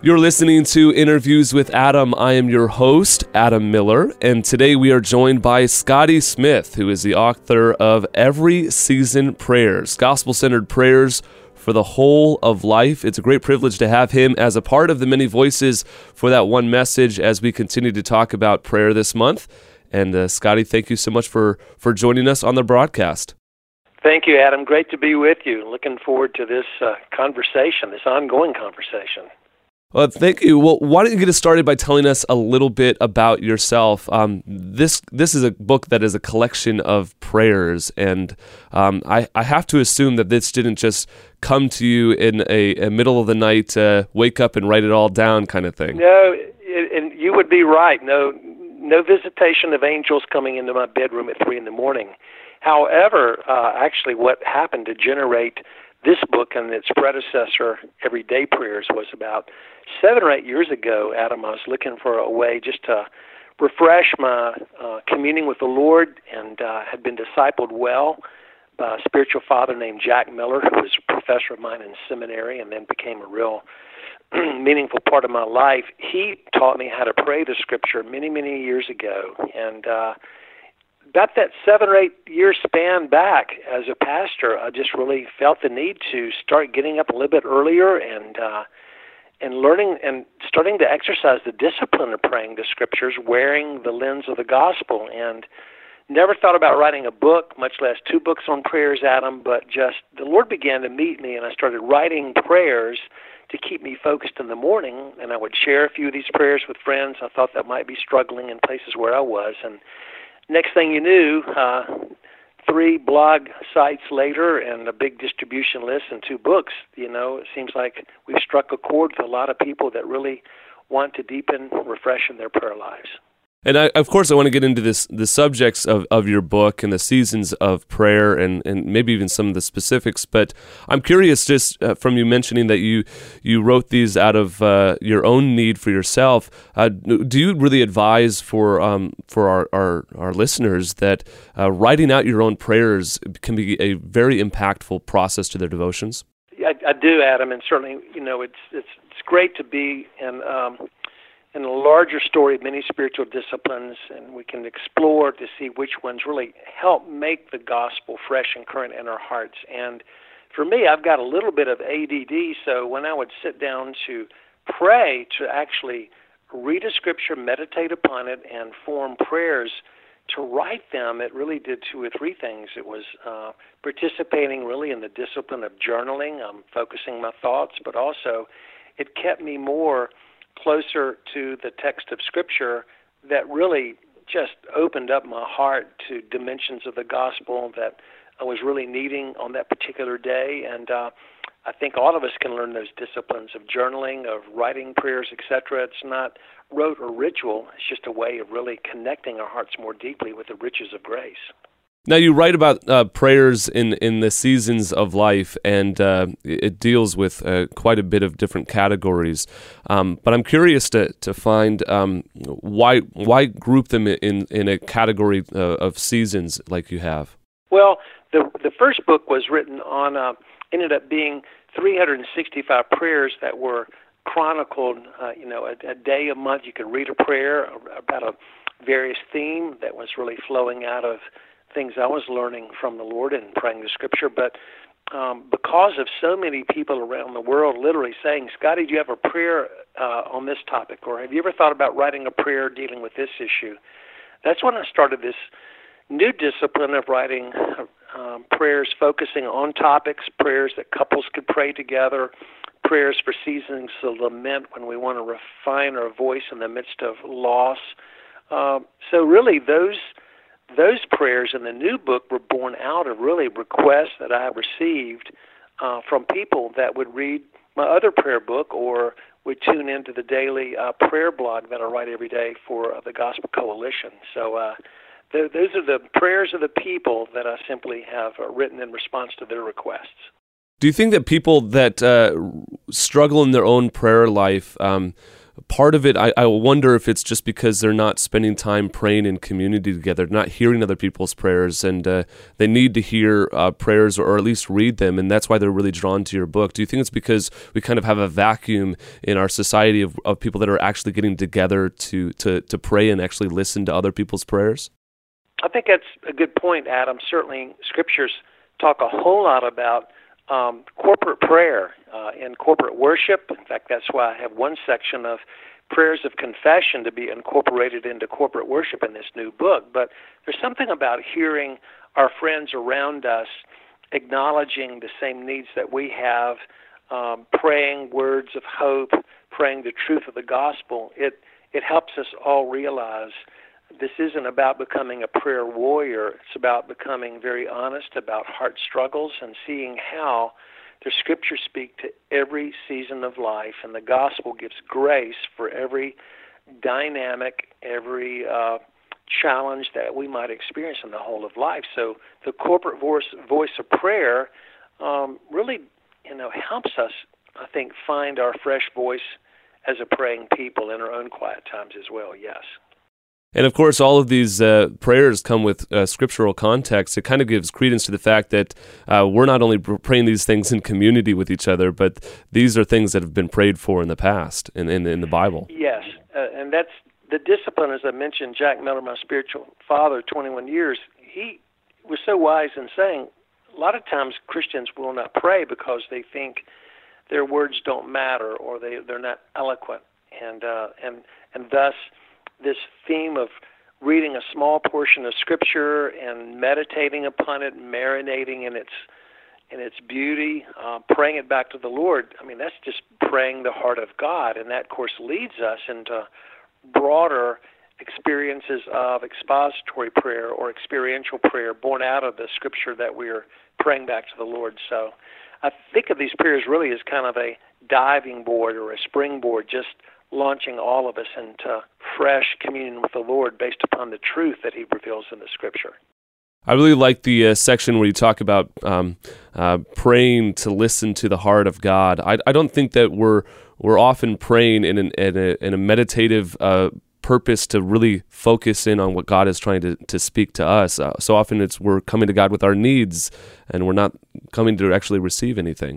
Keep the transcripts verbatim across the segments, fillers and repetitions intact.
You're listening to Interviews with Adam. I am your host, Adam Miller, and today we are joined by Scotty Smith, who is the author of Every Season Prayers, Gospel-Centered Prayers for the Whole of Life. It's a great privilege to have him as a part of the many voices for that one message as we continue to talk about prayer this month. And uh, Scotty, thank you so much for, for joining us on the broadcast. Thank you, Adam. Great to be with you. Looking forward to this uh, conversation, this ongoing conversation. Well, thank you. Well, why don't you get us started by telling us a little bit about yourself? Um, this this is a book that is a collection of prayers, and um, I, I have to assume that this didn't just come to you in a, a middle of the night, uh, wake up and write it all down kind of thing. No, it, and you would be right. No, no visitation of angels coming into my bedroom at three in the morning. However, uh, actually, what happened to generate this book and its predecessor, Everyday Prayers, was about seven or eight years ago, Adam. I was looking for a way just to refresh my uh, communing with the Lord, and uh, had been discipled well by a spiritual father named Jack Miller, who was a professor of mine in seminary and then became a real meaningful part of my life. He taught me how to pray the Scripture many, many years ago, and uh, about that seven or eight year span back as a pastor, I just really felt the need to start getting up a little bit earlier and uh, and learning and starting to exercise the discipline of praying the Scriptures, wearing the lens of the gospel. And never thought about writing a book, much less two books on prayers, Adam, but just the Lord began to meet me, and I started writing prayers to keep me focused in the morning, and I would share a few of these prayers with friends I thought that might be struggling in places where I was. And next thing you knew, uh, three blog sites later and a big distribution list and two books, you know, it seems like we've struck a chord with a lot of people that really want to deepen, refresh in their prayer lives. And I, of course, I want to get into this the subjects of, of your book and the seasons of prayer and, and maybe even some of the specifics. But I'm curious, just uh, from you mentioning that you you wrote these out of uh, your own need for yourself. Uh, do you really advise for um, for our, our, our listeners that uh, writing out your own prayers can be a very impactful process to their devotions? I, I do, Adam, and certainly, you know, it's it's it's great to be in. Um, in a larger story of many spiritual disciplines, and we can explore to see which ones really help make the gospel fresh and current in our hearts. And for me, I've got a little bit of A D D, so when I would sit down to pray, to actually read a scripture, meditate upon it, and form prayers, to write them, it really did two or three things. It was uh, participating really in the discipline of journaling, um, focusing my thoughts, but also it kept me more closer to the text of Scripture that really just opened up my heart to dimensions of the gospel that I was really needing on that particular day. And uh, I think all of us can learn those disciplines of journaling, of writing prayers, et cetera. It's not rote or ritual. It's just a way of really connecting our hearts more deeply with the riches of grace. Now, you write about uh, prayers in, in the seasons of life, and uh, it deals with uh, quite a bit of different categories. Um, but I'm curious to to find um, why why group them in in a category uh, of seasons like you have. Well, the the first book was written on uh, ended up being three hundred sixty-five prayers that were chronicled. Uh, you know, a, a day, a month, you could read a prayer about a various theme that was really flowing out of things I was learning from the Lord and praying the Scripture. But um, because of so many people around the world literally saying, Scotty, do you have a prayer uh, on this topic? Or have you ever thought about writing a prayer dealing with this issue? That's when I started this new discipline of writing um, prayers focusing on topics, prayers that couples could pray together, prayers for seasons of lament when we want to refine our voice in the midst of loss. Uh, so really those Those prayers in the new book were born out of really requests that I received uh, from people that would read my other prayer book or would tune into the daily uh, prayer blog that I write every day for uh, the Gospel Coalition. So uh, th- those are the prayers of the people that I simply have uh, written in response to their requests. Do you think that people that uh, struggle in their own prayer life um, part of it, I, I wonder if it's just because they're not spending time praying in community together, not hearing other people's prayers, and uh, they need to hear uh, prayers or at least read them, and that's why they're really drawn to your book. Do you think it's because we kind of have a vacuum in our society of, of people that are actually getting together to, to, to pray and actually listen to other people's prayers? I think that's a good point, Adam. Certainly, scriptures talk a whole lot about um, corporate prayer uh, and corporate worship. In fact, that's why I have one section of prayers of confession to be incorporated into corporate worship in this new book. But there's something about hearing our friends around us acknowledging the same needs that we have, um, praying words of hope, praying the truth of the gospel. It it helps us all realize this isn't about becoming a prayer warrior. It's about becoming very honest about heart struggles and seeing how the scriptures speak to every season of life, and the gospel gives grace for every dynamic, every uh, challenge that we might experience in the whole of life. So the corporate voice, voice of prayer um, really, you know, helps us, I think, find our fresh voice as a praying people in our own quiet times as well, yes. And of course, all of these uh, prayers come with uh, scriptural context. It kind of gives credence to the fact that uh, we're not only praying these things in community with each other, but these are things that have been prayed for in the past in, in, in the Bible. Yes, uh, and that's the discipline, as I mentioned. Jack Miller, my spiritual father, twenty-one years, he was so wise in saying, a lot of times Christians will not pray because they think their words don't matter or they, they're not eloquent. And, uh, and, and thus, this theme of reading a small portion of Scripture and meditating upon it, marinating in its in its beauty, uh, praying it back to the Lord, I mean, that's just praying the heart of God, and that, of course, leads us into broader experiences of expository prayer or experiential prayer born out of the Scripture that we're praying back to the Lord. So I think of these prayers really as kind of a diving board or a springboard, just launching all of us into fresh communion with the Lord based upon the truth that He reveals in the Scripture. I really like the uh, section where you talk about um, uh, praying to listen to the heart of God. I, I don't think that we're we're often praying in, an, in, a, in a meditative uh, purpose to really focus in on what God is trying to, to speak to us. Uh, so often it's we're coming to God with our needs, and we're not coming to actually receive anything.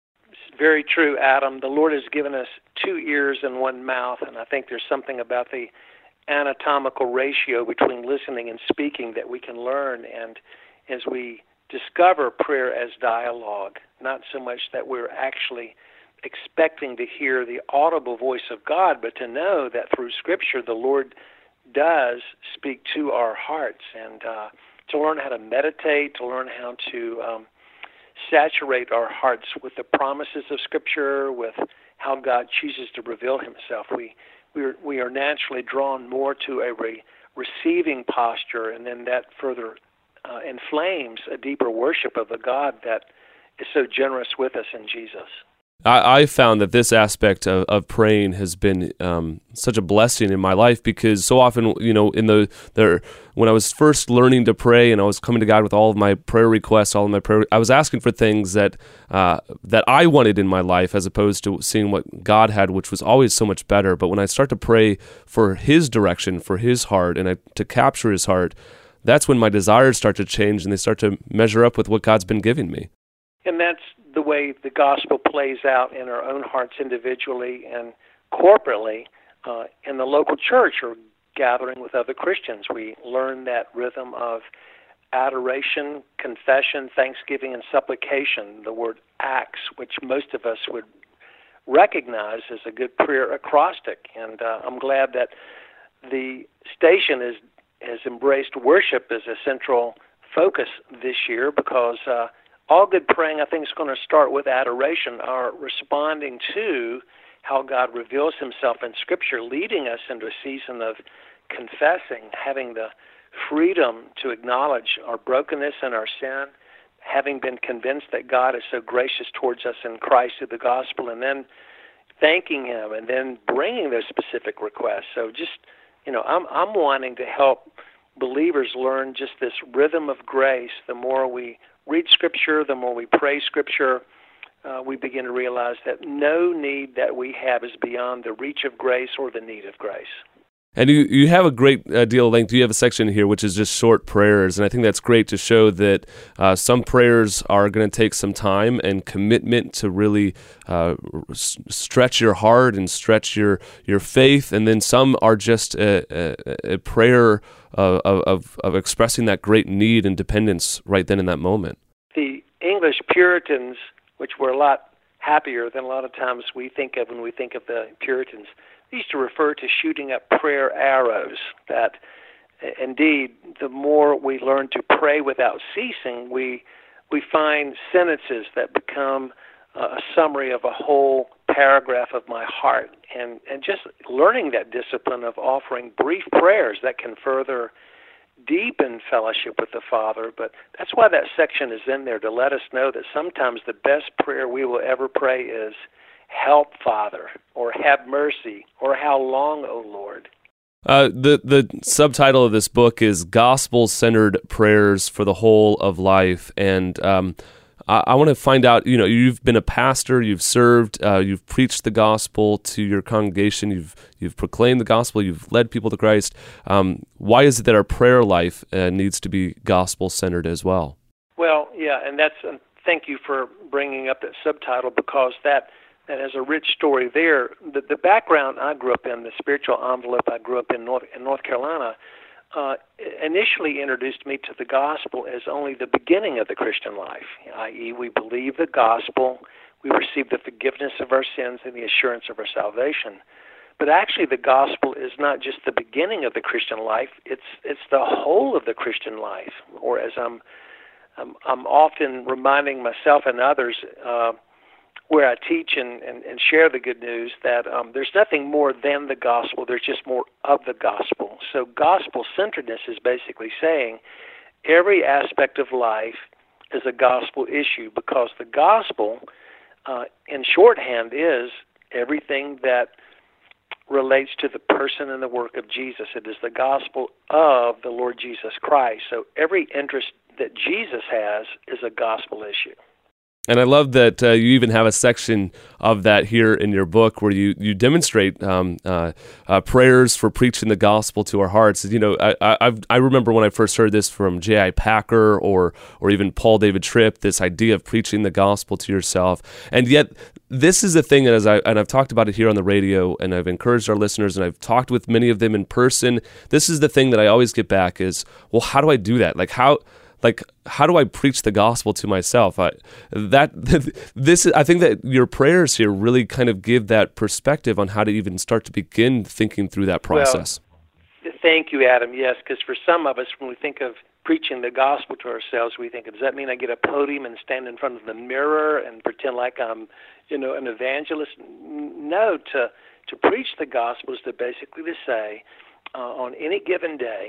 Very true, Adam. The Lord has given us two ears and one mouth, and I think there's something about the anatomical ratio between listening and speaking that we can learn. And as we discover prayer as dialogue, not so much that we're actually expecting to hear the audible voice of God, but to know that through Scripture the Lord does speak to our hearts, and uh, to learn how to meditate, to learn how to um, saturate our hearts with the promises of Scripture, with how God chooses to reveal Himself. We we are, we are naturally drawn more to a re- receiving posture, and then that further uh, inflames a deeper worship of the God that is so generous with us in Jesus. I, I found that this aspect of, of praying has been um, such a blessing in my life, because so often, you know, in the there when I was first learning to pray and I was coming to God with all of my prayer requests, all of my prayer, I was asking for things that uh, that I wanted in my life, as opposed to seeing what God had, which was always so much better. But when I start to pray for His direction, for His heart, and I, to capture His heart, that's when my desires start to change and they start to measure up with what God's been giving me. And that's the way the gospel plays out in our own hearts individually and corporately uh, in the local church or gathering with other Christians. We learn that rhythm of adoration, confession, thanksgiving, and supplication, the word acts, which most of us would recognize as a good prayer acrostic. And uh, I'm glad that the station is, has embraced worship as a central focus this year, because uh, all good praying, I think, is going to start with adoration, our responding to how God reveals Himself in Scripture, leading us into a season of confessing, having the freedom to acknowledge our brokenness and our sin, having been convinced that God is so gracious towards us in Christ through the gospel, and then thanking Him, and then bringing those specific requests. So just, you know, I'm I'm wanting to help believers learn just this rhythm of grace. The more we read Scripture, the more we pray Scripture, uh, we begin to realize that no need that we have is beyond the reach of grace or the need of grace. And you, you have a great uh, deal of length. You have a section here which is just short prayers, and I think that's great to show that uh, some prayers are going to take some time and commitment to really uh, s- stretch your heart and stretch your, your faith, and then some are just a, a, a prayer of, of, of expressing that great need and dependence right then in that moment. The English Puritans, which were a lot happier than a lot of times we think of when we think of the Puritans, they used to refer to shooting up prayer arrows, that indeed the more we learn to pray without ceasing, we we find sentences that become uh, a summary of a whole paragraph of my heart. And, and just learning that discipline of offering brief prayers that can further deepen fellowship with the Father. But that's why that section is in there, to let us know that sometimes the best prayer we will ever pray is, "Help, Father," or "Have mercy," or "How long, O Lord?" Uh, the the subtitle of this book is Gospel-Centered Prayers for the Whole of Life, and um, I, I want to find out, you know, you've been a pastor, you've served, uh, you've preached the gospel to your congregation, you've you've proclaimed the gospel, you've led people to Christ. Um, why is it that our prayer life uh, needs to be gospel-centered as well? Well, yeah, and that's, uh, thank you for bringing up that subtitle, because that that has a rich story there. The, the background I grew up in, the spiritual envelope I grew up in North, in North Carolina, uh, initially introduced me to the gospel as only the beginning of the Christian life, that is we believe the gospel, we receive the forgiveness of our sins and the assurance of our salvation. But actually the gospel is not just the beginning of the Christian life, it's it's the whole of the Christian life. Or as I'm, I'm, I'm often reminding myself and others, uh, where I teach and, and, and share the good news, that um, there's nothing more than the gospel, there's just more of the gospel. So gospel-centeredness is basically saying every aspect of life is a gospel issue, because the gospel, uh, in shorthand, is everything that relates to the person and the work of Jesus. It is the gospel of the Lord Jesus Christ. So every interest that Jesus has is a gospel issue. And I love that uh, you even have a section of that here in your book where you you demonstrate um, uh, uh, prayers for preaching the gospel to our hearts. You know, I I, I remember when I first heard this from J I Packer or or even Paul David Tripp, this idea of preaching the gospel to yourself. And yet, this is the thing that, as I and I've talked about it here on the radio, and I've encouraged our listeners, and I've talked with many of them in person. This is the thing that I always get back is, well, how do I do that? Like how. Like, how do I preach the gospel to myself? I, that this, I think that your prayers here really kind of give that perspective on how to even start to begin thinking through that process. Well, thank you, Adam. Yes, because for some of us, when we think of preaching the gospel to ourselves, we think, does that mean I get a podium and stand in front of the mirror and pretend like I'm, you know, an evangelist? No, to to preach the gospel is to basically to say, uh, on any given day,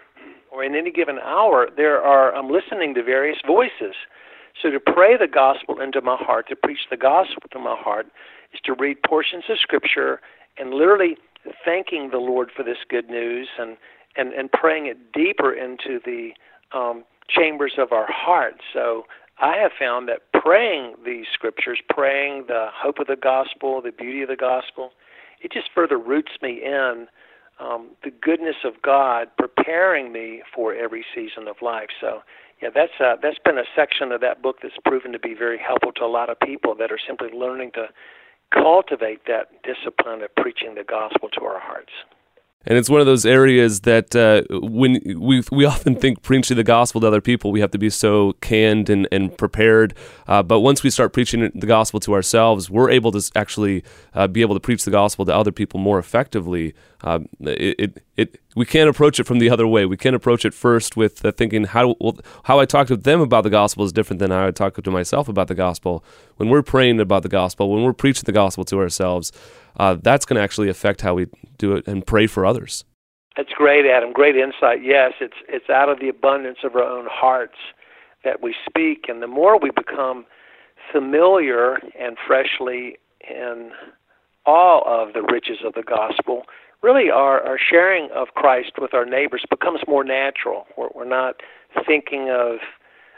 or in any given hour, there are, I'm listening to various voices. So to pray the gospel into my heart, to preach the gospel to my heart, is to read portions of Scripture and literally thanking the Lord for this good news and, and, and praying it deeper into the um, chambers of our heart. So I have found that praying these Scriptures, praying the hope of the gospel, the beauty of the gospel, it just further roots me in Um, the goodness of God preparing me for every season of life. So, yeah, that's uh, that's been a section of that book that's proven to be very helpful to a lot of people that are simply learning to cultivate that discipline of preaching the gospel to our hearts. And it's one of those areas that uh, when we we often think preaching the gospel to other people, we have to be so canned and, and prepared. Uh, but once we start preaching the gospel to ourselves, we're able to actually uh, be able to preach the gospel to other people more effectively. Uh, it, it it we can't approach it from the other way. We can't approach it first with uh, thinking how well, how I talk to them about the gospel is different than how I talk to myself about the gospel. When we're praying about the gospel, when we're preaching the gospel to ourselves, uh, that's going to actually affect how we do it and pray for others. That's great, Adam. Great insight. Yes, it's it's out of the abundance of our own hearts that we speak, and the more we become familiar and freshly in awe of the riches of the gospel, really our, our sharing of Christ with our neighbors becomes more natural. We're, we're not thinking of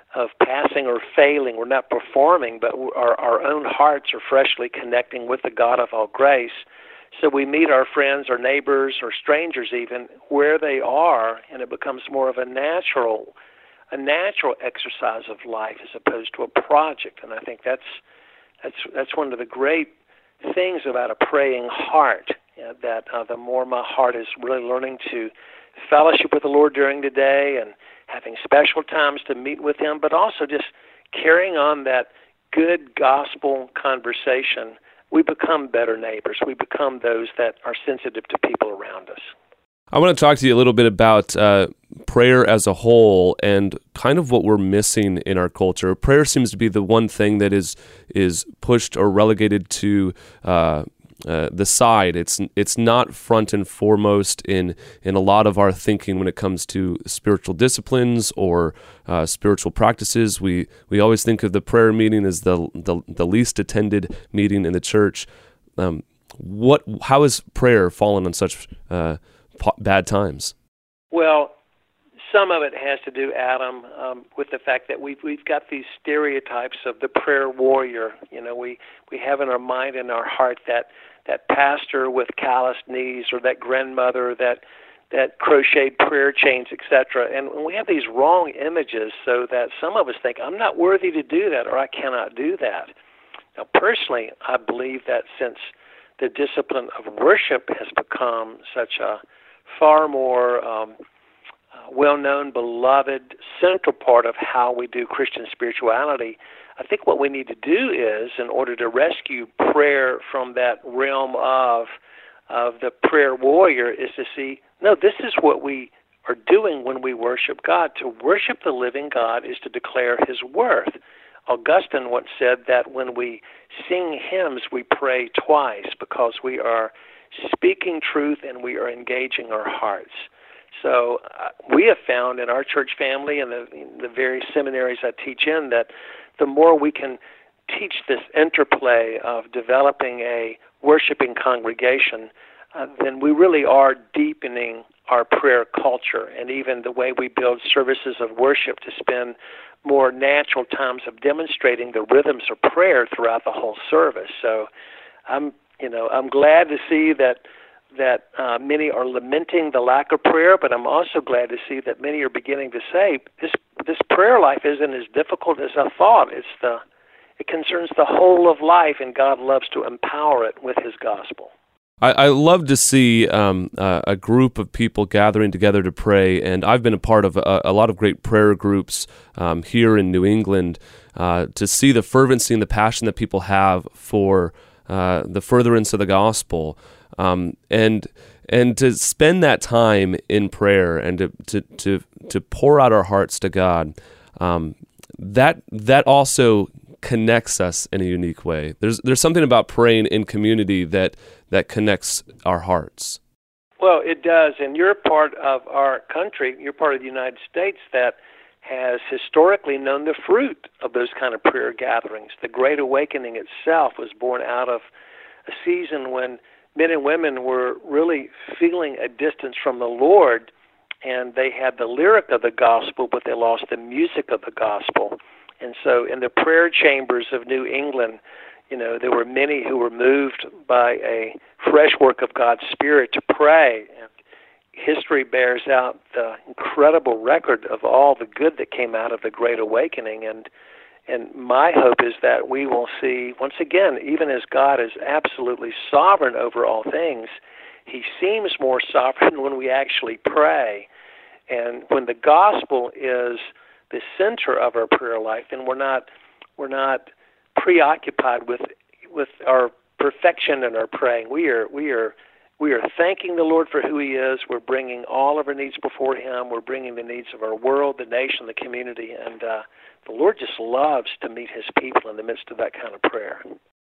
of passing or failing. We're not performing, but our, our own hearts are freshly connecting with the God of all grace. So we meet our friends or neighbors or strangers even where they are, and it becomes more of a natural a natural exercise of life as opposed to a project. And I think that's that's that's one of the great things about a praying heart, you know, that uh, the more my heart is really learning to fellowship with the Lord during the day and having special times to meet with Him, but also just carrying on that good gospel conversation, we become better neighbors. We become those that are sensitive to people around us. I want to talk to you a little bit about uh, prayer as a whole and kind of what we're missing in our culture. Prayer seems to be the one thing that is is pushed or relegated to uh, uh, the side. It's it's not front and foremost in in a lot of our thinking when it comes to spiritual disciplines or uh, spiritual practices. We we always think of the prayer meeting as the the, the least attended meeting in the church. Um, what how has prayer fallen on such uh, bad times? Well, some of it has to do, Adam, um, with the fact that we've we've got these stereotypes of the prayer warrior. You know, we, we have in our mind and our heart that that pastor with calloused knees, or that grandmother that that crocheted prayer chains, et cetera. And we have these wrong images, so that some of us think, I'm not worthy to do that, or I cannot do that. Now, personally, I believe that since the discipline of worship has become such a far more um, uh, well-known, beloved, central part of how we do Christian spirituality, I think what we need to do is, in order to rescue prayer from that realm of of the prayer warrior, is to see, no, this is what we are doing when we worship God. To worship the living God is to declare His worth. Augustine once said that when we sing hymns, we pray twice, because we are speaking truth and we are engaging our hearts. So uh, we have found in our church family and the, the various seminaries I teach in that the more we can teach this interplay of developing a worshiping congregation, uh, then we really are deepening our prayer culture, and even the way we build services of worship to spend more natural times of demonstrating the rhythms of prayer throughout the whole service. So I'm, you know, I'm glad to see that that uh, many are lamenting the lack of prayer, but I'm also glad to see that many are beginning to say this this prayer life isn't as difficult as I thought. It's the it concerns the whole of life, and God loves to empower it with His gospel. I, I love to see um, uh, a group of people gathering together to pray, and I've been a part of a, a lot of great prayer groups um, here in New England. Uh, to see the fervency and the passion that people have for uh, the furtherance of the gospel, um, and and to spend that time in prayer and to to to, to pour out our hearts to God, um, that that also connects us in a unique way. There's there's something about praying in community that that connects our hearts. Well, it does, and you're part of our country, you're part of the United States that has historically known the fruit of those kind of prayer gatherings. The Great Awakening itself was born out of a season when men and women were really feeling a distance from the Lord, and they had the lyric of the gospel, but they lost the music of the gospel. And so in the prayer chambers of New England, you know, there were many who were moved by a fresh work of God's Spirit to pray. And history bears out the incredible record of all the good that came out of the Great Awakening. And and my hope is that we will see, once again, even as God is absolutely sovereign over all things, He seems more sovereign when we actually pray. And when the gospel is the center of our prayer life, and we're not we're not preoccupied with with our perfection in our praying. We are we are we are thanking the Lord for who He is. We're bringing all of our needs before Him. We're bringing the needs of our world, the nation, the community, and uh, the Lord just loves to meet His people in the midst of that kind of prayer.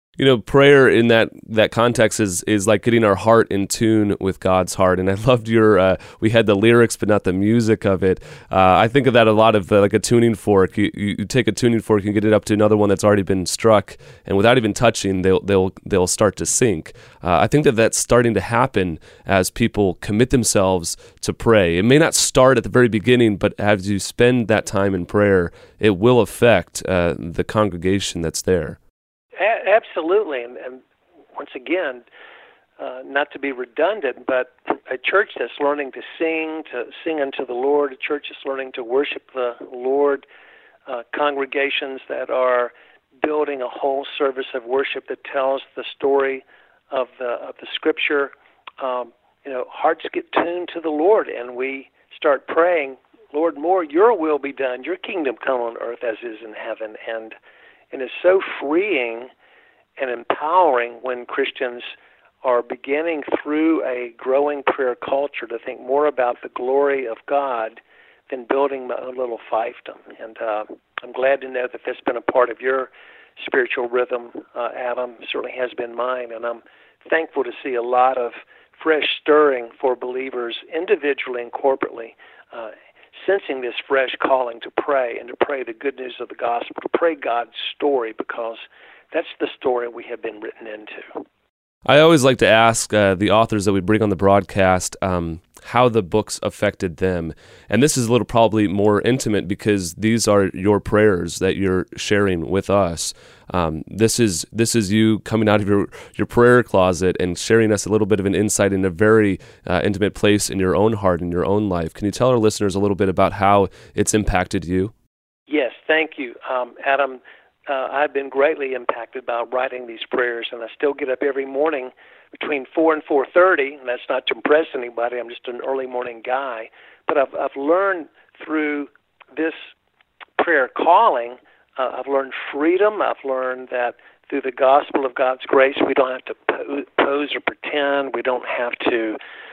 You know, prayer in that, that context is is like getting our heart in tune with God's heart. And I loved your, uh, we had the lyrics, but not the music of it. Uh, I think of that a lot of uh, like a tuning fork. You, you take a tuning fork and get it up to another one that's already been struck, and without even touching, they'll they'll they'll start to sync. Uh, I think that that's starting to happen as people commit themselves to pray. It may not start at the very beginning, but as you spend that time in prayer, it will affect uh, the congregation that's there. A- absolutely, and, and once again, uh, not to be redundant, but a church that's learning to sing, to sing unto the Lord, a church that's learning to worship the Lord, uh, congregations that are building a whole service of worship that tells the story of the of the Scripture. Um, you know, hearts get tuned to the Lord, and we start praying, Lord, more Your will be done, Your kingdom come on earth as is in heaven, and And it's so freeing and empowering when Christians are beginning through a growing prayer culture to think more about the glory of God than building my own little fiefdom. And uh, I'm glad to know that that's been a part of your spiritual rhythm, uh, Adam. It certainly has been mine. And I'm thankful to see a lot of fresh stirring for believers individually and corporately, uh, sensing this fresh calling to pray and to pray the good news of the gospel, to pray God's story, because that's the story we have been written into. I always like to ask uh, the authors that we bring on the broadcast um, how the books affected them. And this is a little probably more intimate because these are your prayers that you're sharing with us. Um, this is this is you coming out of your, your prayer closet and sharing us a little bit of an insight in a very uh, intimate place in your own heart, in your own life. Can you tell our listeners a little bit about how it's impacted you? Yes, thank you, um, Adam. Uh, I've been greatly impacted by writing these prayers, and I still get up every morning between four and four thirty, and that's not to impress anybody. I'm just an early morning guy. But I've, I've learned through this prayer calling, uh, I've learned freedom. I've learned that through the gospel of God's grace, we don't have to po- pose or pretend. We don't have to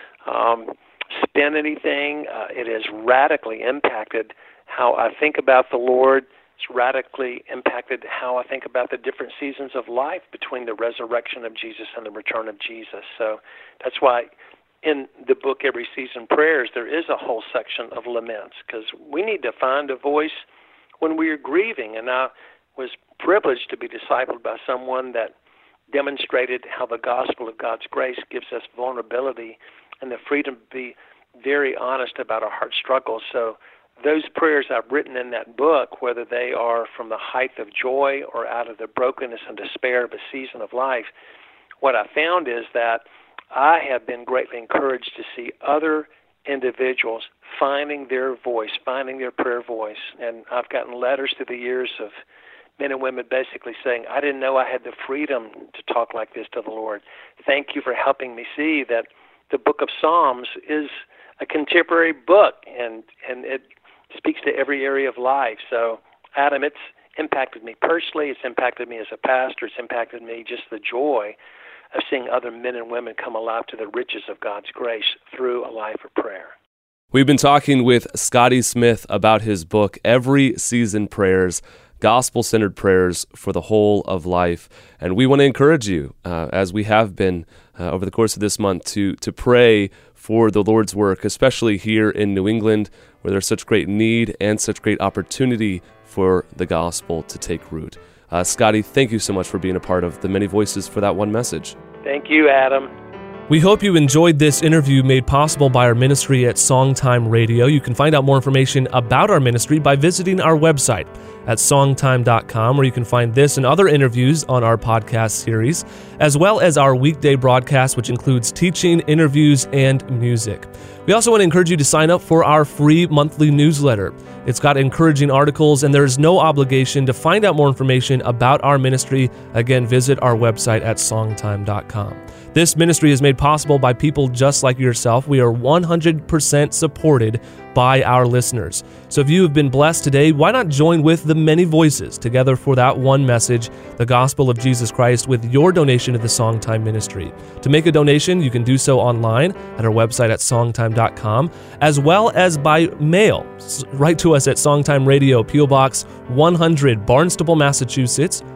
um, spin anything. Uh, it has radically impacted how I think about the Lord. It's radically impacted how I think about the different seasons of life between the resurrection of Jesus and the return of Jesus. So that's why in the book, Every Season Prayers, there is a whole section of laments, because we need to find a voice when we are grieving. And I was privileged to be discipled by someone that demonstrated how the gospel of God's grace gives us vulnerability and the freedom to be very honest about our heart struggles. So those prayers I've written in that book, whether they are from the height of joy or out of the brokenness and despair of a season of life, what I found is that I have been greatly encouraged to see other individuals finding their voice, finding their prayer voice. And I've gotten letters through the years of men and women basically saying, I didn't know I had the freedom to talk like this to the Lord. Thank you for helping me see that the book of Psalms is a contemporary book, and, and it speaks to every area of life. So, Adam, it's impacted me personally. It's impacted me as a pastor. It's impacted me just the joy of seeing other men and women come alive to the riches of God's grace through a life of prayer. We've been talking with Scotty Smith about his book, Every Season Prayers, Gospel-Centered Prayers for the Whole of Life. And we want to encourage you, uh, as we have been uh, over the course of this month, to to pray for the Lord's work, especially here in New England, where there's such great need and such great opportunity for the gospel to take root. Uh, Scotty, thank you so much for being a part of the Many Voices for that one message. Thank you, Adam. We hope you enjoyed this interview made possible by our ministry at Songtime Radio. You can find out more information about our ministry by visiting our website at songtime dot com, where you can find this and other interviews on our podcast series, as well as our weekday broadcast, which includes teaching, interviews, and music. We also want to encourage you to sign up for our free monthly newsletter. It's got encouraging articles, and there is no obligation. To find out more information about our ministry, again, visit our website at songtime dot com. This ministry is made possible by people just like yourself. We are one hundred percent supported by our listeners. So if you have been blessed today, why not join with the many voices together for that one message, the gospel of Jesus Christ, with your donation to the Songtime ministry. To make a donation, you can do so online at our website at songtime dot com, as well as by mail. Write to us at Songtime Radio, P O Box one hundred, Barnstable, Massachusetts,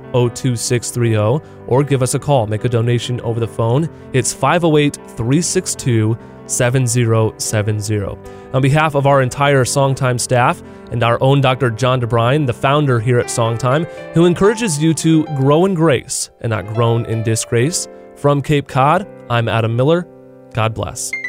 oh two six three oh, or give us a call. Make a donation over the phone. It's five oh eight, three six two, seven oh seven oh. On behalf of our entire Songtime staff and our own Doctor John DeBrine, the founder here at Songtime, who encourages you to grow in grace and not groan in disgrace, from Cape Cod, I'm Adam Miller. God bless.